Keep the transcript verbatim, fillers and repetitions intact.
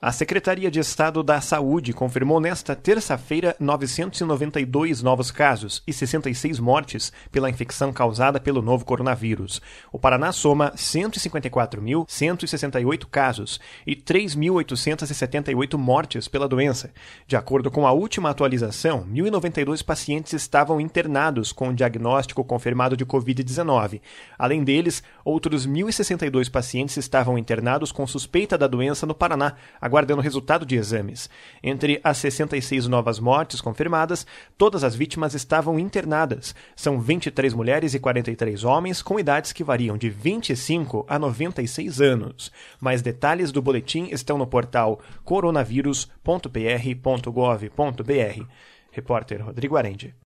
A Secretaria de Estado da Saúde confirmou nesta terça-feira novecentos e noventa e dois novos casos e sessenta e seis mortes pela infecção causada pelo novo coronavírus. O Paraná soma cento e cinquenta e quatro mil cento e sessenta e oito casos e três mil oitocentas e setenta e oito mortes pela doença. De acordo com a última atualização, mil e noventa e dois pacientes estavam internados com diagnóstico confirmado de covid dezenove. Além deles, outros mil e sessenta e dois pacientes estavam internados com suspeita da doença no Paraná, aguardando o resultado de exames. Entre as sessenta e seis novas mortes confirmadas, todas as vítimas estavam internadas. São vinte e três mulheres e quarenta e três homens, com idades que variam de vinte e cinco a noventa e seis anos. Mais detalhes do boletim estão no portal coronavírus ponto p r ponto gov ponto b r. Repórter Rodrigo Arendi.